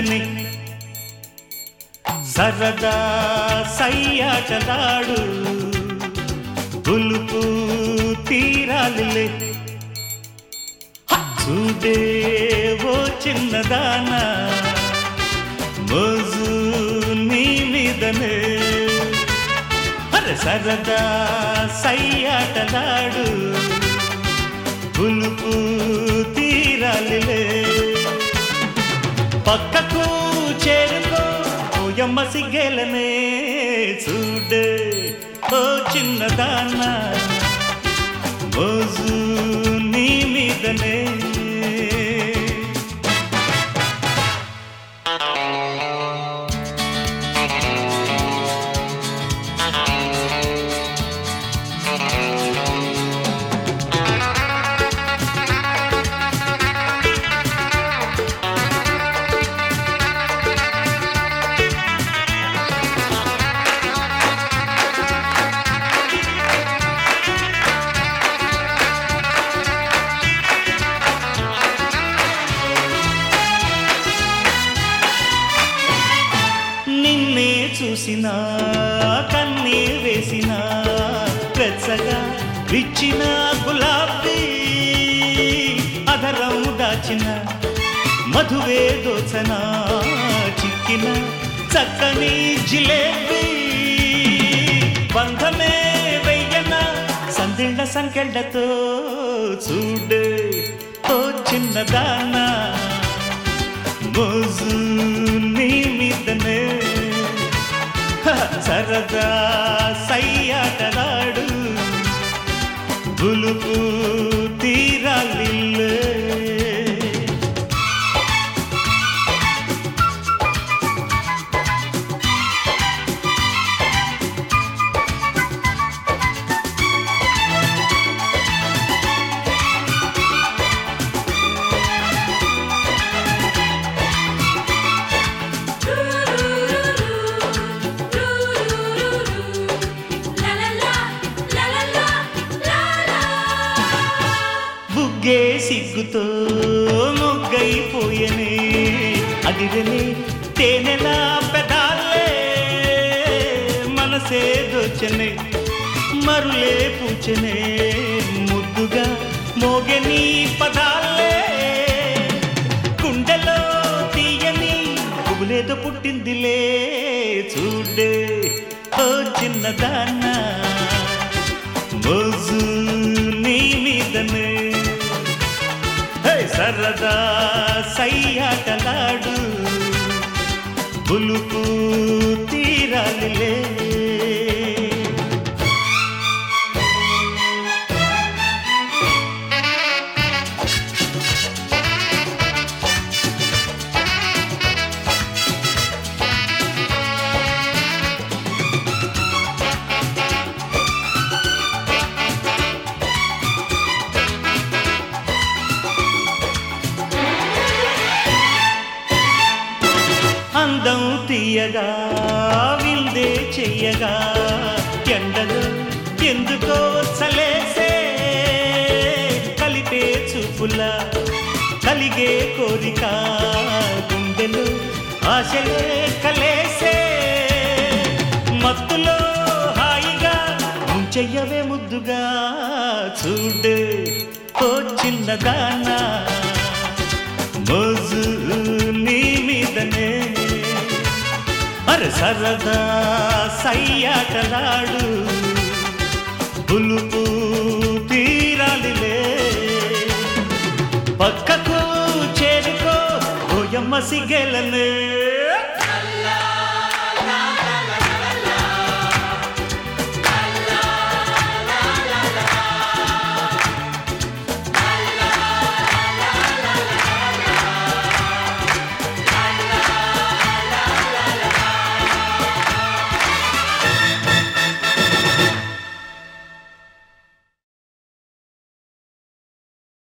చిన్నని సరదా సయ్యాటలాడు గులుపు తీరాలిలే చూడే ఓ చిన్నదానా మోజు నీ మీదనే అరే సరదా సయ్యాటలాడు గులుపు తీరాలిలే పక్కకు చేరుకో ఓయమ్మ సిగ్గేలనే చూడే ఓ చిన్నదానా మోజు నీ మీదనే చూసిన కన్నీర్ వేసిన వెచ్చగా విచ్చిన గులాబీ అధరం దాచిన మధువే దోచన చిక్కిన చక్కని జిలేబీ బంధమే వెయ్యన సందిళ్ళ సంకెళ్ళతో చూడే ఓ చిన్నదానా మోజు నీ మీదనే సరదా సయ్యాటలాడు గులుపు తీరాలిల్లే బుగ్గే సిగ్గుతో మొగ్గైపోయనే అదిరలే తేనెలా పెదాలే మనసే దోచనే మరులే పూచనే ముద్దుగా మోగని పదాలే గుండెలో తీయని పువ్వులేదో పుట్టిందిలే చూడే ఓ చిన్నదానా మోజు నీ మీదనే సరదా సయ్యాటలాడు గులుపు తీరాలిలే అందం తీయగా విందే చెయ్యగా ఎండలు ఎందుకో చలేసే కలిపే చూపులా కలిగే కోరిక గుండెలు ఆశలే కలేసే మత్తులో హాయిగా చెయ్యవే ముద్దుగా చూడే ఓ చిన్నదానా మోజు నీ మీదనే అరే సరదా సయ్యాటలాడు గులుపు తీరాలిలే పక్కకు చేరుకో ఓయమ్మ సిగ్గేలనే